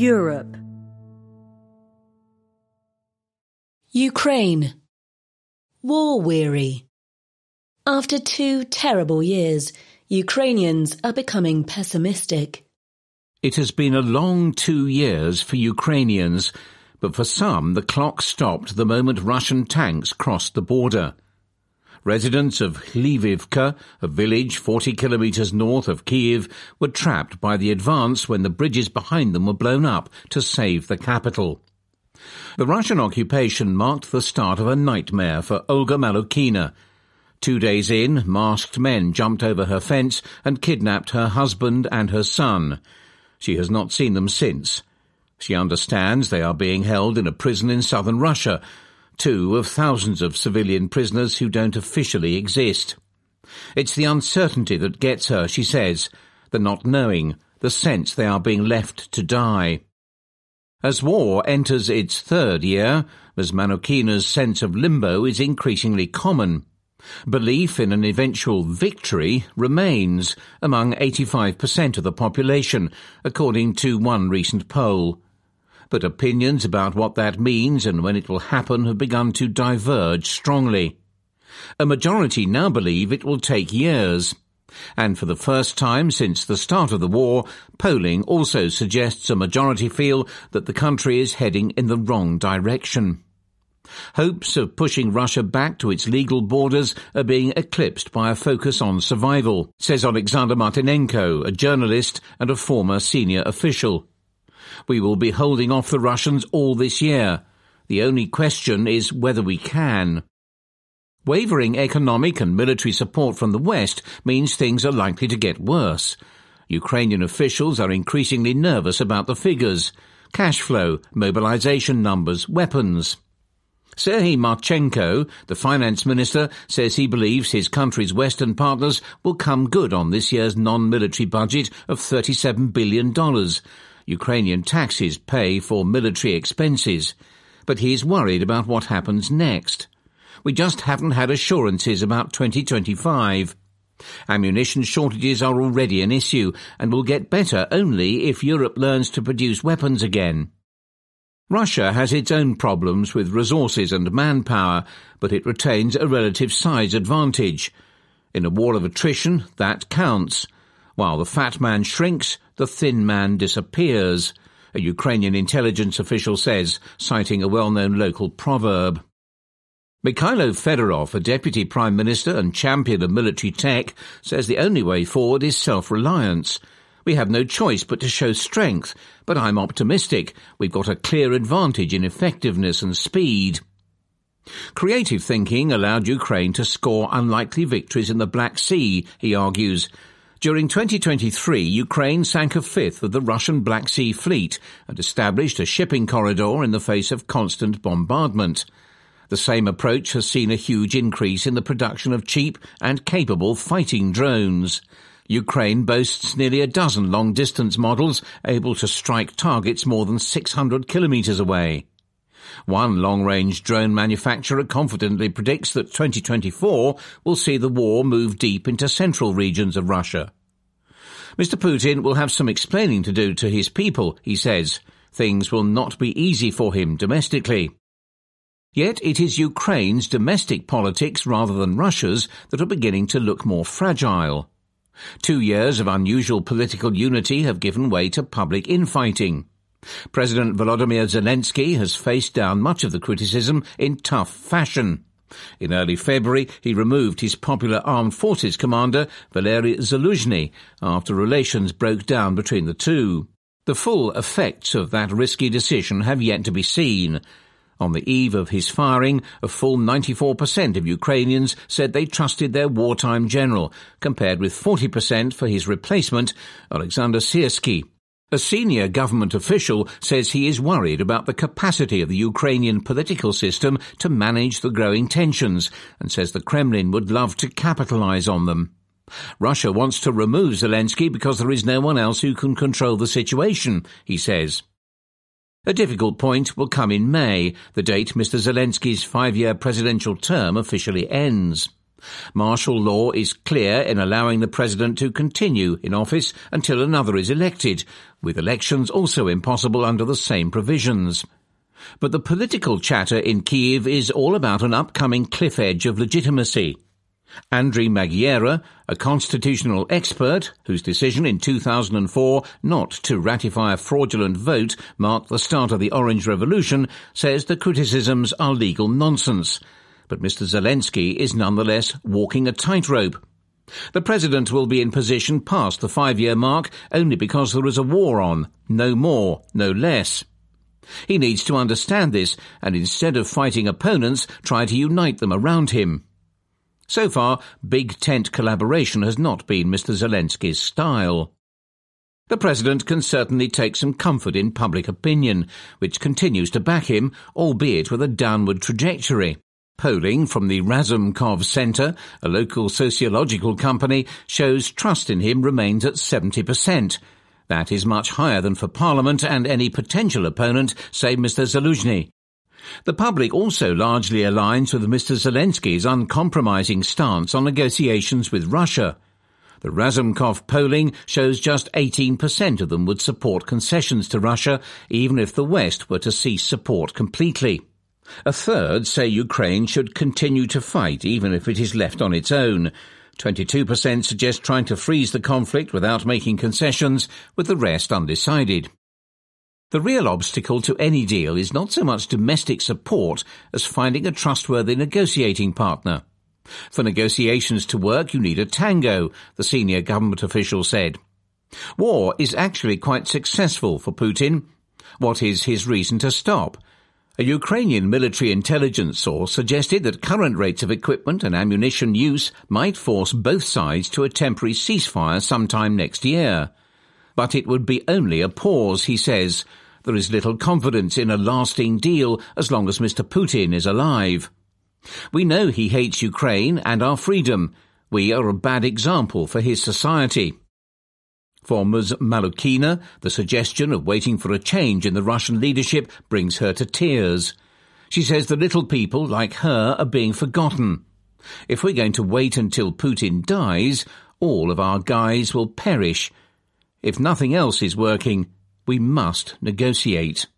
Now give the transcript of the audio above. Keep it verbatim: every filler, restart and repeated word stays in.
Europe. Ukraine. War-weary. After two terrible years, Ukrainians are becoming pessimistic. It has been a long two years for Ukrainians, but for some the clock stopped the moment Russian tanks crossed the border. Residents of Lvivka, a village forty kilometres north of Kyiv, were trapped by the advance when the bridges behind them were blown up to save the capital. The Russian occupation marked the start of a nightmare for Olga Malukina. Two days in, masked men jumped over her fence and kidnapped her husband and her son. She has not seen them since. She understands they are being held in a prison in southern Russia, two of thousands of civilian prisoners who don't officially exist. It's the uncertainty that gets her, she says, the not knowing, the sense they are being left to die. As war enters its third year, Miz Manukina's sense of limbo is increasingly common. Belief in an eventual victory remains among eighty-five percent of the population, according to one recent poll. But opinions about what that means and when it will happen have begun to diverge strongly. A majority now believe it will take years. And for the first time since the start of the war, polling also suggests a majority feel that the country is heading in the wrong direction. Hopes of pushing Russia back to its legal borders are being eclipsed by a focus on survival, says Alexander Martynenko, a journalist and a former senior official. We will be holding off the Russians all this year. The only question is whether we can. Wavering economic and military support from the West means things are likely to get worse. Ukrainian officials are increasingly nervous about the figures: cash flow, mobilization numbers, weapons. Serhiy Marchenko, the finance minister, says he believes his country's Western partners will come good on this year's non-military budget of thirty-seven billion dollars. Ukrainian taxes pay for military expenses. But he is worried about what happens next. We just haven't had assurances about twenty twenty-five. Ammunition shortages are already an issue and will get better only if Europe learns to produce weapons again. Russia has its own problems with resources and manpower, but it retains a relative size advantage. In a war of attrition, that counts. While the fat man shrinks, the thin man disappears, a Ukrainian intelligence official says, citing a well-known local proverb. Mikhailo Fedorov, a deputy prime minister and champion of military tech, says the only way forward is self-reliance. We have no choice but to show strength, but I'm optimistic. We've got a clear advantage in effectiveness and speed. Creative thinking allowed Ukraine to score unlikely victories in the Black Sea, he argues. During twenty twenty-three, Ukraine sank a fifth of the Russian Black Sea fleet and established a shipping corridor in the face of constant bombardment. The same approach has seen a huge increase in the production of cheap and capable fighting drones. Ukraine boasts nearly a dozen long-distance models able to strike targets more than six hundred kilometres away. One long-range drone manufacturer confidently predicts that twenty twenty-four will see the war move deep into central regions of Russia. Mister Putin will have some explaining to do to his people, he says. Things will not be easy for him domestically. Yet it is Ukraine's domestic politics rather than Russia's that are beginning to look more fragile. Two years of unusual political unity have given way to public infighting. President Volodymyr Zelensky has faced down much of the criticism in tough fashion. In early February, he removed his popular armed forces commander, Valery Zaluzhny, after relations broke down between the two. The full effects of that risky decision have yet to be seen. On the eve of his firing, a full ninety-four percent of Ukrainians said they trusted their wartime general, compared with forty percent for his replacement, Alexander Syrskyi. A senior government official says he is worried about the capacity of the Ukrainian political system to manage the growing tensions, and says the Kremlin would love to capitalize on them. Russia wants to remove Zelensky because there is no one else who can control the situation, he says. A difficult point will come in May, the date Mister Zelensky's five-year presidential term officially ends. Martial law is clear in allowing the president to continue in office until another is elected, with elections also impossible under the same provisions. But the political chatter in Kyiv is all about an upcoming cliff edge of legitimacy. Andriy Magyera, a constitutional expert whose decision in two thousand four not to ratify a fraudulent vote marked the start of the Orange Revolution, says the criticisms are legal nonsense. But Mister Zelensky is nonetheless walking a tightrope. The president will be in position past the five-year mark only because there is a war on, no more, no less. He needs to understand this and instead of fighting opponents, try to unite them around him. So far, big tent collaboration has not been Mister Zelensky's style. The president can certainly take some comfort in public opinion, which continues to back him, albeit with a downward trajectory. Polling from the Razumkov Center, a local sociological company, shows trust in him remains at seventy percent. That is much higher than for Parliament and any potential opponent, say Mister Zaluzhny. The public also largely aligns with Mister Zelensky's uncompromising stance on negotiations with Russia. The Razumkov polling shows just eighteen percent of them would support concessions to Russia, even if the West were to cease support completely. A third say Ukraine should continue to fight, even if it is left on its own. twenty-two percent suggest trying to freeze the conflict without making concessions, with the rest undecided. The real obstacle to any deal is not so much domestic support as finding a trustworthy negotiating partner. For negotiations to work, you need a tango, the senior government official said. War is actually quite successful for Putin. What is his reason to stop? A Ukrainian military intelligence source suggested that current rates of equipment and ammunition use might force both sides to a temporary ceasefire sometime next year. But it would be only a pause, he says. There is little confidence in a lasting deal as long as Mister Putin is alive. We know he hates Ukraine and our freedom. We are a bad example for his society. For Ms Malukina, the suggestion of waiting for a change in the Russian leadership brings her to tears. She says the little people like her are being forgotten. If we're going to wait until Putin dies, all of our guys will perish. If nothing else is working, we must negotiate.